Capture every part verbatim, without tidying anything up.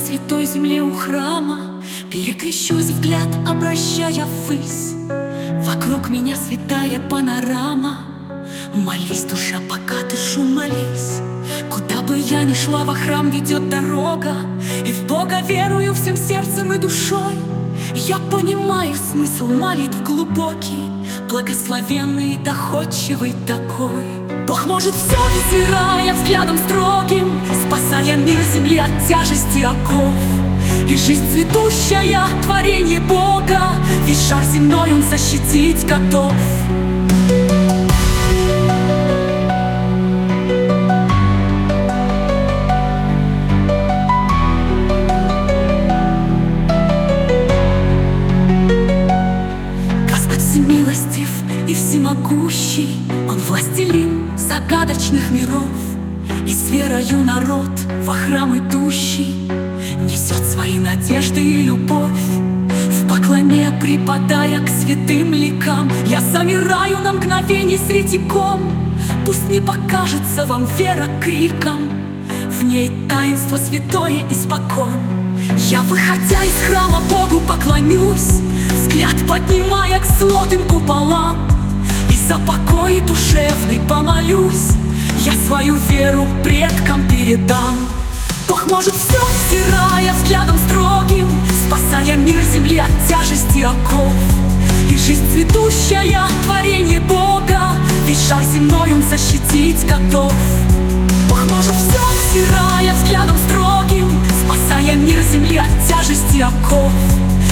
святой земле у храма, перекрещусь взгляд, обращая ввысь. Вокруг меня святая панорама. Молись, душа, пока дышу, молись. Куда бы я ни шла, во храм ведет дорога, и в Бога верую всем сердцем и душой. Я понимаю смысл молитв глубокий, благословенный и доходчивый такой. Бог может все, взирая взглядом строгим, спасая мир земли от тяжести оков. И жизнь цветущая, творение Бога, весь шар земной Он защитить готов. Господь всемилостив и всемогущий, Он властелин загадочных миров. И с верою народ во храм идущий несет свои надежды и любовь. В поклоне припадая к святым ликам, я замираю на мгновение среди ком. Пусть не покажется вам вера криком, в ней таинство святое испокон. Я, выходя из храма, Богу поклонюсь, взгляд поднимая к золотым куполам, и за покой душевный помолюсь. Я свою веру предкам передам. Бог может все, взирая взглядом строгим, спасая мир земли от тяжести оков. И жизнь цветущая, творение Бога, весь шар земной Он защитить готов. Бог может все, взирая взглядом строгим, спасая мир земли от тяжести оков.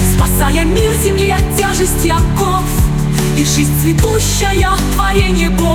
Спасая мир земли от тяжести оков. И жизнь цветущая, творение Бога,